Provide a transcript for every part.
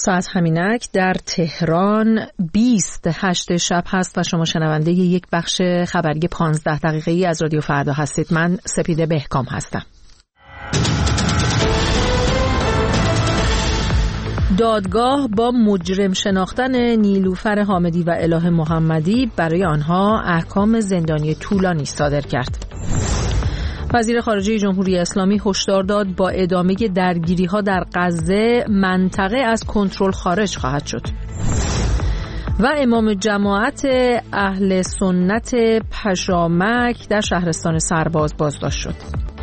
ساعت همینک در تهران 28 شب هست و شما شنونده یک بخش خبری 15 دقیقه‌ای از رادیو فردا هستید. من سپیده بهکام هستم. دادگاه با مجرم شناختن نیلوفر حامدی و اله محمدی برای آنها احکام زندانی طولانی صادر کرد. وزیر خارجه جمهوری اسلامی هشدار داد با ادامه درگیری‌ها در غزه منطقه از کنترل خارج خواهد شد. و امام جماعت اهل سنت پشامک در شهرستان سرباز بازداشت شد.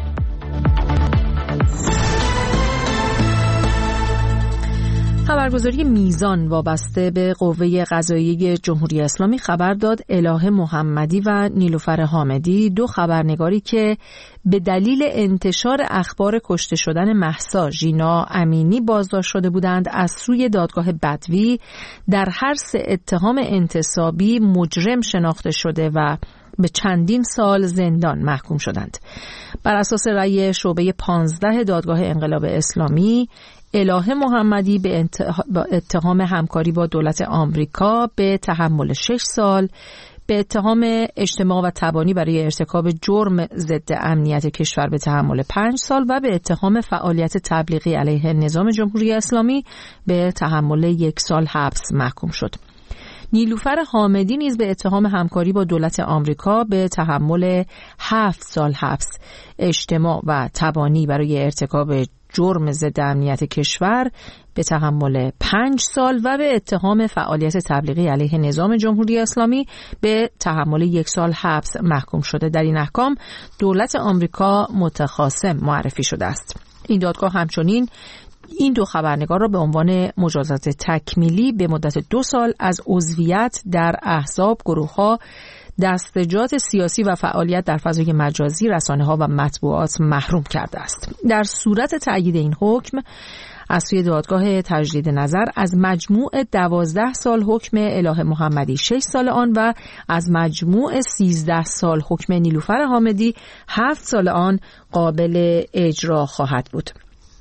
خبرگزاری میزان وابسته به قوه قضاییه جمهوری اسلامی خبر داد اله محمدی و نیلوفر حامدی، دو خبرنگاری که به دلیل انتشار اخبار کشته شدن مهسا ژینا امینی بازداشت شده بودند، از سوی دادگاه بدوی در هر سه اتهام انتصابی مجرم شناخته شده و به چندین سال زندان محکوم شدند. بر اساس رأی شعبه 15 دادگاه انقلاب اسلامی، اله محمدی به اتهام همکاری با دولت آمریکا به تحمل 6 سال، به اتهام اجتماع و تبانی برای ارتکاب جرم ضد امنیت کشور به تحمل 5 سال و به اتهام فعالیت تبلیغی علیه نظام جمهوری اسلامی به تحمل 1 سال حبس محکوم شد. نیلوفر حامدی نیز به اتهام همکاری با دولت آمریکا به تحمل 7 سال حبس، اجتماع و تبانی برای ارتکاب جرم ضد امنیت کشور به تحمل 5 سال و به اتهام فعالیت تبلیغی علیه نظام جمهوری اسلامی به تحمل 1 سال حبس محکوم شده. در این احکام دولت آمریکا متخاصم معرفی شده است. این دادگاه همچنین این دو خبرنگار را به عنوان مجازات تکمیلی به مدت 2 سال از عضویت در احزاب، گروه‌ها، دستجات سیاسی و فعالیت در فضای مجازی، رسانه‌ها و مطبوعات محروم کرده است. در صورت تأیید این حکم از سوی دادگاه تجدید نظر، از مجموع 12 سال حکم اله محمدی 6 سال آن و از مجموع 13 سال حکم نیلوفر حامدی 7 سال آن قابل اجرا خواهد بود.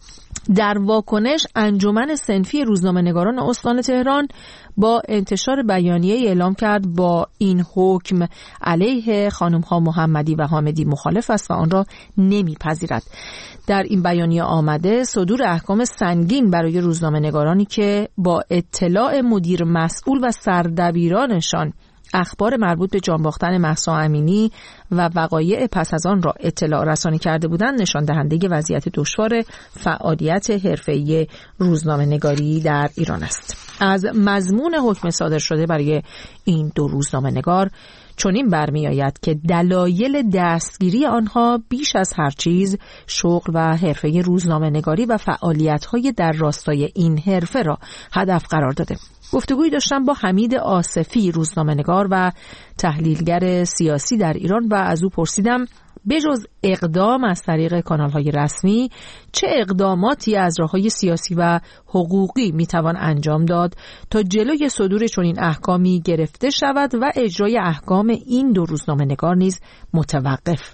در واکنش، انجمن صنفی روزنامه‌نگاران استان تهران با انتشار بیانیه اعلام کرد با این حکم علیه خانم‌ها محمدی و حامدی مخالف است و آن را نمی‌پذیرد. در این بیانیه آمده صدور احکام سنگین برای روزنامه‌نگارانی که با اطلاع مدیر مسئول و سردبیرانشان اخبار مربوط به جان باختن مهسا امینی و وقایع پس از آن را اطلاع رسانی کرده بودند، نشان دهنده وضعیت دشوار فعالیت حرفه‌ای روزنامه‌نگاری در ایران است. از مضمون حکم صادر شده برای این دو روزنامه‌نگار چنین برمی‌آید که دلایل دستگیری آنها بیش از هر چیز شغل و حرفه روزنامه‌نگاری و فعالیت‌های در راستای این حرفه را هدف قرار داده. گفتگویی داشتم با حمید آصفی، روزنامه‌نگار و تحلیلگر سیاسی در ایران و از او پرسیدم بجز اقدام از طریق کانال‌های رسمی، چه اقداماتی از راه‌های سیاسی و حقوقی میتوان انجام داد تا جلوی صدور چنین احکامی گرفته شود و اجرای احکام این دو روزنامه‌نگار نیز متوقف.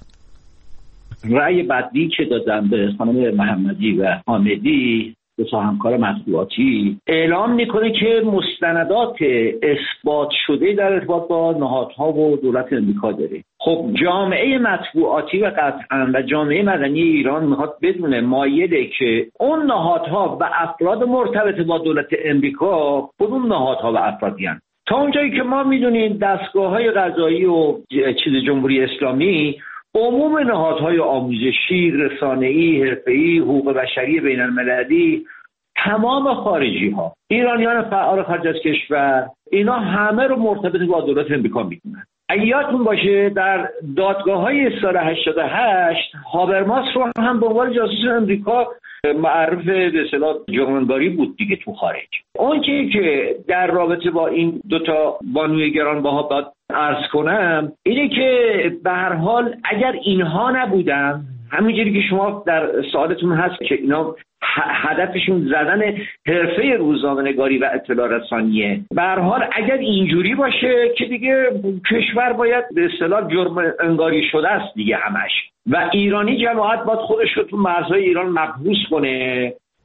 رأی بدی که دادن به خانم محمدی و حامدی، دو تا همکار مطبوعاتی، اعلام میکنه که مستندات اثبات شده در ارتباط با نهادها و دولت امریکا داره. خب جامعه مطبوعاتی و قطعا و جامعه مدنی ایران میخواد بدونه مایله که اون نهادها و افراد مرتبط با دولت امریکا کدوم نهادها و افرادی هستند. تا اونجایی که ما میدونیم دستگاه‌های قضایی و جمهوری اسلامی عموم نهادهای آموزشی، رسانه‌ای، حرفه‌ای، حقوق بشری بین‌المللی، تمام خارجی‌ها، ایرانیان فعال خارج از کشور، اینا همه رو مرتبط با دولت امریکا می‌دونن. اگه یادتون باشه در دادگاه‌های سال 88 هابرماس رو هم به عنوان جاسوس امریکا معرف به اصطلاح جرمنگاری بود دیگه تو خارج. اون چیزی که در رابطه با این دوتا بانوی گرانبها باید عرض کنم اینه که به هر حال اگر اینها نبودن، همینجوری که شما در سوالتون هست که اینا هدفشون زدن حرفه روزنامه‌نگاری و اطلاع رسانیه، به هر حال اگر اینجوری باشه که دیگه کشور باید به اصطلاح جرم انگاری شده است دیگه همش، و ایرانی جماعت باید خودش رو تو مرزهای ایران محبوس کنه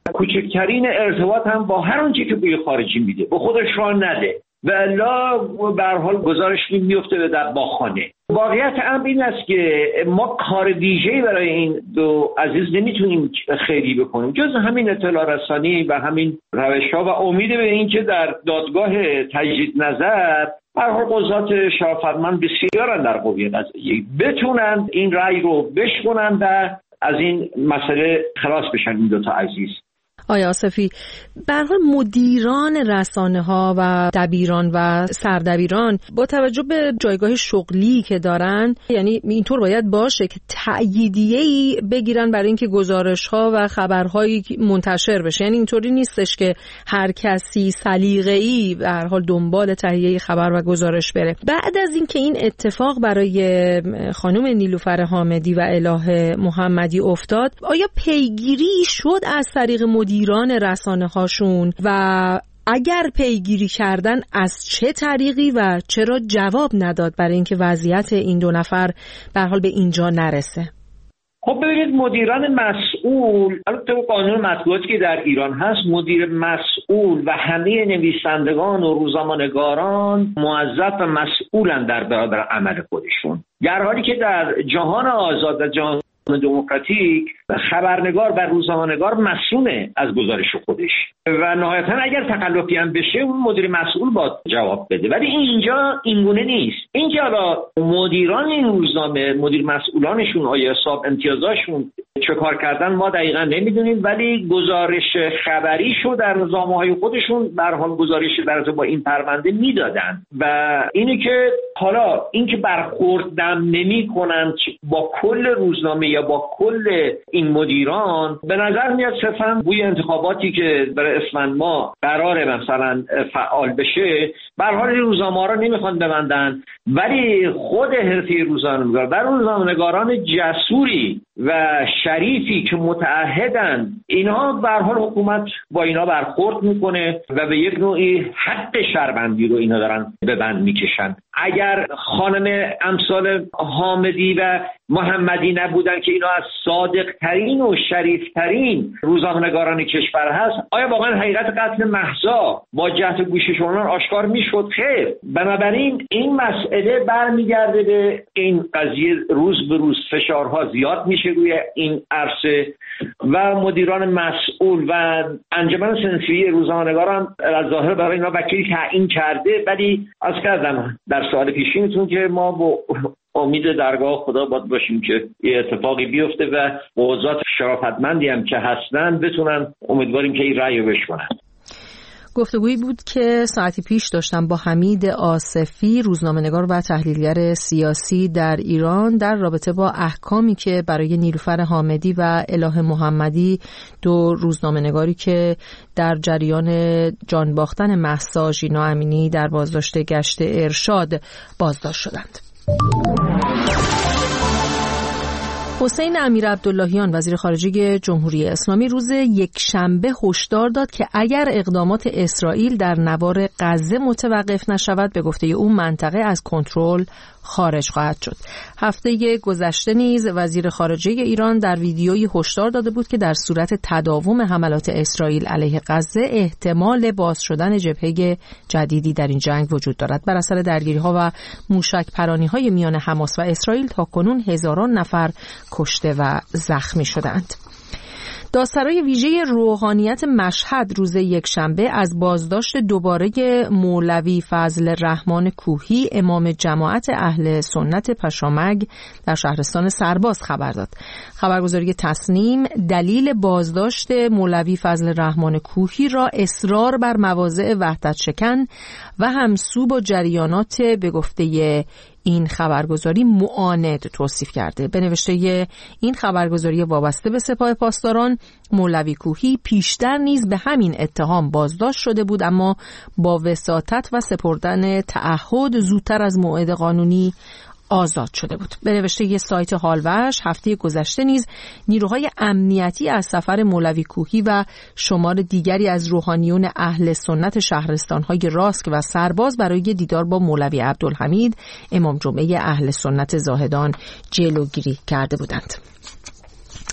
کوچکترین ارتباط هم با هر آنچه که بوی خارجی میده به خودش راه نده و الا به هر حال گزارش میفته به دباغخانه. واقعیت امر این است که ما کار ویژه‌ای برای این دو عزیز نمیتونیم خیلی بکنیم جز همین اطلاع رسانی و همین روش‌ها و امید به اینکه در دادگاه تجدید نظر هر حال قضات شرافتمند بسیارن در قوه قضاییه بتونن این رأی رو بشکنن و از این مسئله خلاص بشن این دو تا عزیز. آیا آصفی، به هر حال مدیران رسانه‌ها و دبیران و سردبیران با توجه به جایگاه شغلی که دارن، یعنی اینطور باید باشه که تأییدیه‌ای بگیرن برای اینکه گزارش‌ها و خبرهایی منتشر بشه. یعنی اینطوری نیستش که هر کسی سلیقه‌ای به هر حال دنبال تهیه خبر و گزارش بره. بعد از اینکه این اتفاق برای خانم نیلوفر حامدی و اله محمدی افتاد، آیا پیگیری شد از طریق مدیران رسانه هاشون و اگر پیگیری کردن از چه طریقی و چرا جواب نداد برای اینکه وضعیت این دو نفر به هر حال به اینجا نرسه؟ خب ببینید، مدیران مسئول، البته قانون مطبوعاتی که در ایران هست، مدیر مسئول و همه نویسندگان و روزنامه‌نگاران موظف و مسئولن در برابر عمل خودشون، در حالی که در جهان آزاد و جهان دموکراتیک خبرنگار و روزنامه‌نگار مسئول از گزارش خودش و نهایتاً اگر تخلفی هم بشه اون مدیر مسئول باید جواب بده. ولی اینجا اینگونه نیست. اینجا حالا مدیران این روزنامه، مدیر مسئولانشون، آیا حساب امتیازاشون چه کار کردن ما دقیقاً نمیدونیم، ولی گزارش خبری شو در روزنامه‌های خودشون به هر حال گزارش در با این پرونده میدادن و اینی که حالا اینکه برخوردم نمی‌کنن با کل روزنامه یا با کل این مدیران، به نظر میاد صرفاً بوی انتخاباتی که برای اسفند ماه قراره مثلا فعال بشه، به هر حال روزنامه‌ها رو نمیخوان ببندن، ولی خود حرفه روزنامه‌نگار و روزنامه‌نگاران جسوری و شریفی که متعهدن، اینها به هر حال حکومت با اینا برخورد میکنه و به یک نوعی حق شهروندی رو اینا دارن به بند میکشن. اگر خانم امثال حامدی و محمدی نبودن که اینا از صادق‌ترین و شریفترین روزنامه‌نگاران کشور هست، آیا واقعا حقیقت قتل مهسا با جهت گوششونان آشکار میشد؟ خیر. بنابراین این مسئله برمیگرده به این قضیه، روز به روز فشارها زیاد میشه روی این عرصه و مدیران مسئول و انجمن صنفی روزنامه‌نگاران از ظاهر برای اینا وکیل تعیین کرده، ولی از کردم در سوال پیشینتون که ما با امید درگاه خدا باید باشیم که یه اتفاقی بیفته و قضات شرافتمندی هم که هستن بتونن، امیدواریم که این رأی رو بشکنن. گفتگویی بود که ساعتی پیش داشتم با حمید آصفی، روزنامه‌نگار و تحلیلگر سیاسی در ایران، در رابطه با احکامی که برای نیلوفر حامدی و اله محمدی، دو روزنامه‌نگاری که در جریان جان باختن مهسا ژینا امینی در بازداشت گشت ارشاد بازداشت شدند. حسین امیرعبداللهیان وزیر خارجه جمهوری اسلامی روز یکشنبه هشدار داد که اگر اقدامات اسرائیل در نوار غزه متوقف نشود، به گفته او منطقه از کنترل خارج خواهد شد. هفته گذشته نیز وزیر خارجه ایران در ویدیویی هشدار داده بود که در صورت تداوم حملات اسرائیل علیه غزه احتمال باز شدن جبهه جدیدی در این جنگ وجود دارد. بر اثر درگیری‌ها و موشک پرانی‌های میان حماس و اسرائیل تاکنون هزاران نفر کشته و زخمی شدند. دادسرای ویژه روحانیت مشهد روز یکشنبه از بازداشت دوباره مولوی فضل رحمان کوهی، امام جماعت اهل سنت پشامک در شهرستان سرباز خبر داد. خبرگزاری تصنیم دلیل بازداشت مولوی فضل رحمان کوهی را اصرار بر مواضع وحدت شکن و همسو با جریانات به گفته این خبرگزاری معاند توصیف کرده. به نوشته این خبرگزاری وابسته به سپاه پاسداران، مولوی کوهی پیشتر نیز به همین اتهام بازداشت شده بود، اما با وساطت و سپردن تعهد زودتر از موعد قانونی آزاد شده بود. به نوشته سایت حالوش، هفته گذشته نیز نیروهای امنیتی از سفر مولوی کوهی و شمار دیگری از روحانیون اهل سنت شهرستان‌های راسک و سرباز برای دیدار با مولوی عبدالحمید، امام جمعه اهل سنت زاهدان، جلوگیری کرده بودند.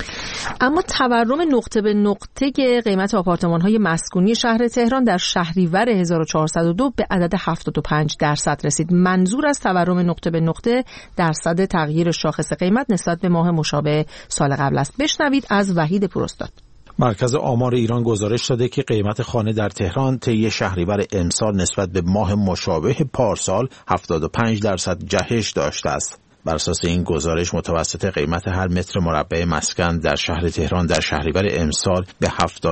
اما تورم نقطه به نقطه قیمت آپارتمان‌های مسکونی شهر تهران در شهریور 1402 به عدد 75% رسید. منظور از تورم نقطه به نقطه درصد تغییر شاخص قیمت نسبت به ماه مشابه سال قبل است. بشنوید از وحید پوراستاد. مرکز آمار ایران گزارش داده که قیمت خانه در تهران طی شهریور امسال نسبت به ماه مشابه پارسال 75% جهش داشته است. بر اساس این گزارش متوسط قیمت هر متر مربع مسکن در شهر تهران در شهریور امسال به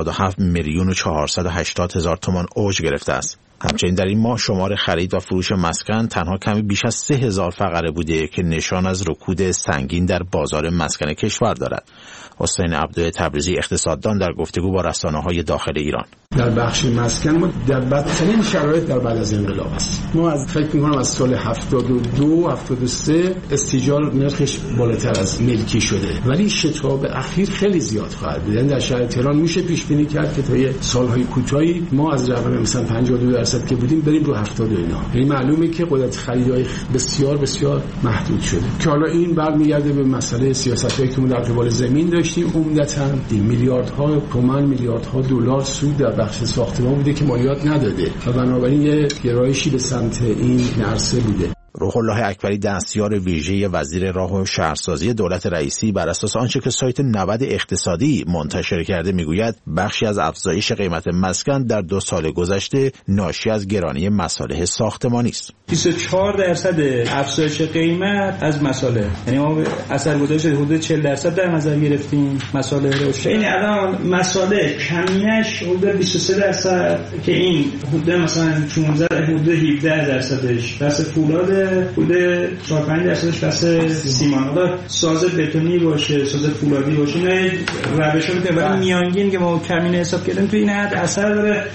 77,480,000 تومان اوج گرفته است. همچنین در این ماه شمار خرید و فروش مسکن تنها کمی بیش از 3,000 فقره بوده که نشان از رکود سنگین در بازار مسکن کشور دارد. حسین عبدو تبریزی اقتصاددان در گفتگو با رسانه‌های داخل ایران: در بخش مسکن ما در بدترین شرایط در بعد از انقلاب است. ما از فکر می‌کنم از سال 72 73 استیجار نرخش بالاتر از ملکی شده، ولی شتاب اخیر خیلی زیاد خواهد بود. در شهر تهران میشه پیش بینی کرد که تا سال‌های کوتاهی ما از رقم مثلا 52% که بودیم بریم رو 70 اینا. یعنی معلومه که قدرت خریدای بسیار بسیار محدود شده. که حالا این برمیگرده به مسئله سیاستایی که ما در قبال زمین داشتیم. عمدتاً میلیاردها تومان، میلیاردها دلار سود در بخش ساختمان بوده که مالیات نداده و بنابراین یه گرایشی به سمت این عرصه بوده. روح الله اکبری دستیار ویژه وزیر راه و شهرسازی دولت رئیسی بر اساس آنچه که سایت نود اقتصادی منتشر کرده میگوید بخشی از افزایش قیمت مسکن در 2 سال گذشته ناشی از گرانی مصالح ساختمانی است. 24% افزایش قیمت از مصالح، یعنی ما اثرگذاری حدود 40% در نظر گرفتیم مصالح رو. این الان مصالح کمینش حدود 23% که این حدود مثلا 16 حدود 17%ش بس فولاد، حدود 4-5% بس سیمان، حالا ساز بتونی باشه، ساز فولادی باشه، نه روش رو که ولی میانگین که ما کمینه حساب کردیم تو این حد اثر داره.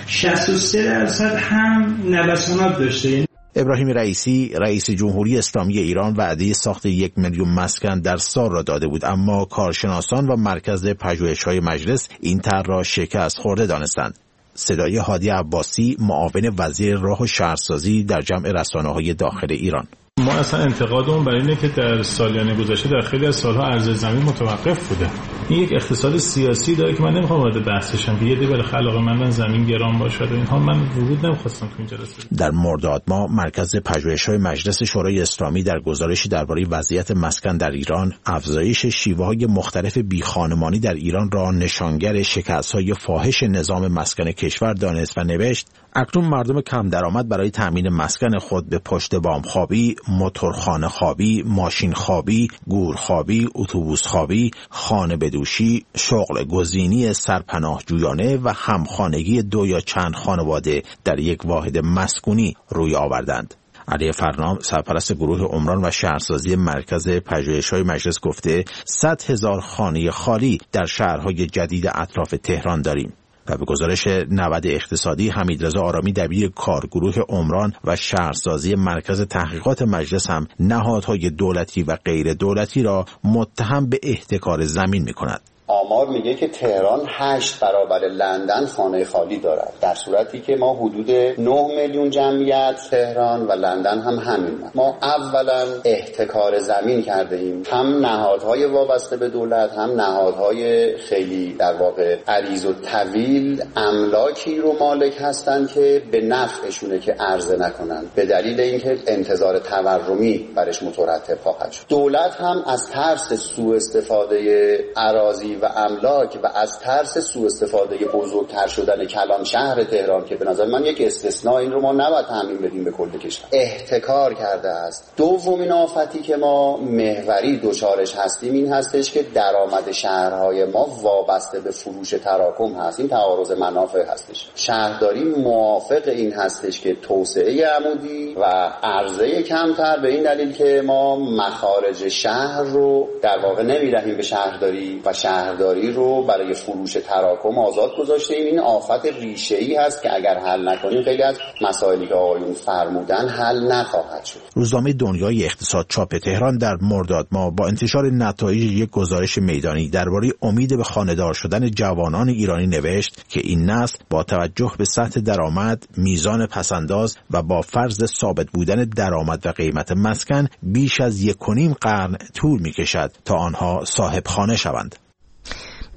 63% هم نوسانات داشته. ابراهیم رئیسی رئیس جمهوری اسلامی ایران وعده ساخت 1 میلیون مسکن در سال را داده بود، اما کارشناسان و مرکز پژوهش‌های مجلس این طرح را شکست خورده دانستند. صدای هادی عباسی معاون وزیر راه و شهرسازی در جمع رسانه‌های داخل ایران: ما اصلا انتقادمون برای اینه که در سالیان گذشته در خیلی از سالها ارز زمین متوقف بوده. این یک اقتصاد سیاسی داره که من نمیخوام وارد بحثشم که یه دیگه بالاخره علاقه‌مندن زمین گران باشه و اینها، من ورود نمیخواستم تو این جلسه. در مرداد ماه مرکز پژوهش‌های مجلس شورای اسلامی در گزارشی درباره وضعیت مسکن در ایران افزایش شیوه‌های مختلف بیخانمانی در ایران را نشانگر شکست‌های فاحش نظام مسکن کشور دانست و نوشت: اکنون مردم کم درآمد برای تامین مسکن خود به پشت بام خوابی، موتورخانه خوابی، ماشین خوابی، گور خوابی، اتوبوس خوابی، خانه بدوشی، شغل گزینی سرپناه جویانه و همخانگی 2 یا چند خانواده در یک واحد مسکونی روی آوردند. علی فرنام سرپرست گروه عمران و شهرسازی مرکز پژوهش‌های مجلس گفته 100,000 خانه خالی در شهرهای جدید اطراف تهران داریم. و به گزارش نود اقتصادی حمیدرضا آرامی دبیر کارگروه عمران و شهرسازی مرکز تحقیقات مجلس هم نهادهای دولتی و غیر دولتی را متهم به احتکار زمین می‌کند. آمار میگه که تهران 8 برابر لندن خانه خالی دارد، در صورتی که ما حدود 9 میلیون جمعیت تهران و لندن هم همین. ما اولا احتکار زمین کرده ایم، هم نهادهای وابسته به دولت هم نهادهای خیلی در واقع عریض و طویل املاکی رو مالک هستند که به نفعشونه که عرضه نکنن، به دلیل اینکه انتظار تورمی برش مترتب خواهد شد. دولت هم از ترس سوء استفاده اراضی و املاک و از ترس سوء استفاده بزرگتر شدن کلان شهر تهران که به نظر من یک استثناء، این رو ما نباید تعمیم بدیم به کل کشور، احتکار کرده است. دومین آفتی که ما محوری دچارش هستیم این هستش که درآمد شهرهای ما وابسته به فروش تراکم هست. این تعارض منافع هستش. شهرداری موافق این هستش که توسعه عمودی و عرضه کمتر، به این دلیل که ما مخارج شهر رو در واقع نمی‌دهیم به شهرداری و شهرداری رو برای فروش تراکم آزاد گذاشته ایم. این آفت ریشه‌ای هست که اگر حل نکنیم خیلی از مسائلی که آقایون فرمودن حل نخواهد شد. روزنامه دنیای اقتصاد چاپ تهران در مرداد ماه با انتشار نتایج یک گزارش میدانی درباره امید به خانه‌دار شدن جوانان ایرانی نوشت که این نسل با توجه به سطح درآمد، میزان پس‌انداز و با فرض ثابت بودن درآمد و قیمت مسکن بیش از 1.5 قرن طول می‌کشد تا آنها صاحب خانه شوند.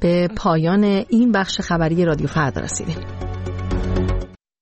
به پایان این بخش خبری رادیو فردا رسیدیم.